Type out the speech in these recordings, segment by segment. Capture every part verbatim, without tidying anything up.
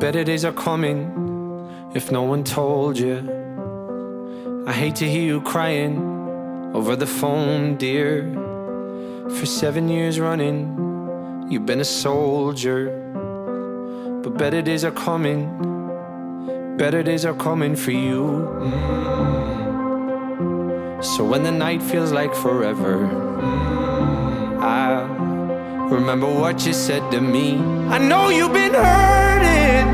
better days are coming if no one told you. I hate to hear you crying over the phone, dear. For seven years running, you've been a soldier. But better days are coming, better days are coming for you. mm. So when the night feels like forever, mm, I'll remember what you said to me. I know you've been hurting,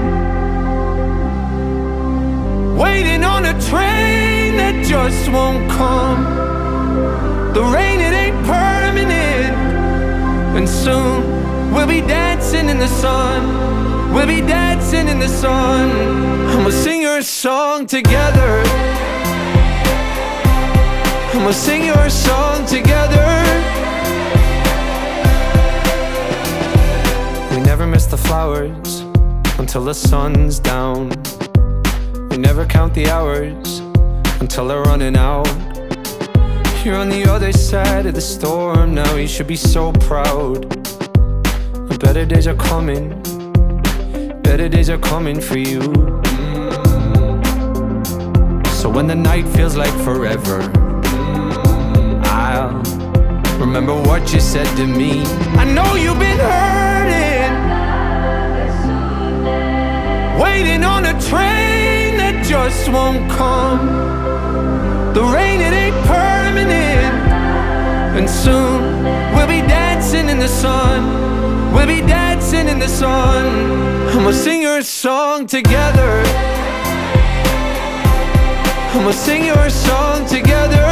waiting on a train that just won't come. The rain, it ain't permanent, and soon we'll be dancing in the sun. We'll be dancing in the sun, and we'll sing your song together. And we'll sing your song together. We never miss the flowers until the sun's down. We never count the hours until they're running out. You're on the other side of the storm now, you should be so proud. Better days are coming, better days are coming for you. So when the night feels like forever, I'll remember what you said to me. I know you've been hurting, waiting on a train that just won't come. The rain, it ain't permanent, and soon we'll be dancing in the sun. We'll be dancing in the sun, and we'll sing your song together. And we'll sing your song together.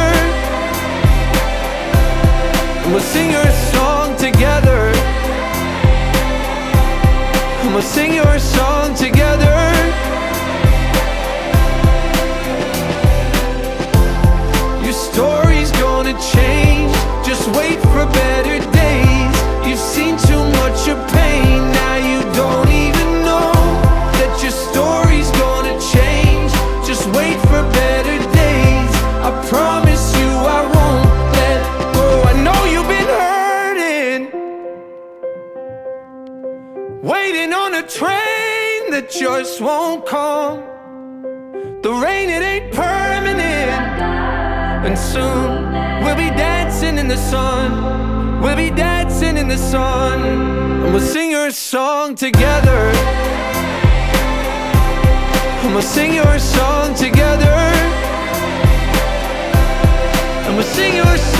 And we'll sing your song together. And we'll sing your song together. Your story's gonna change, just wait for better days. You've seen too much of pain, now you don't even know that your story's gonna change. Just wait for better days, I promise you I won't let go. I know you've been hurting, waiting on a train that just won't come. The rain, it ain't permanent, and soon we'll be dancing in the sun. We'll be dancing in the sun, and we'll sing your song together. And we'll sing your song together. And we'll sing your song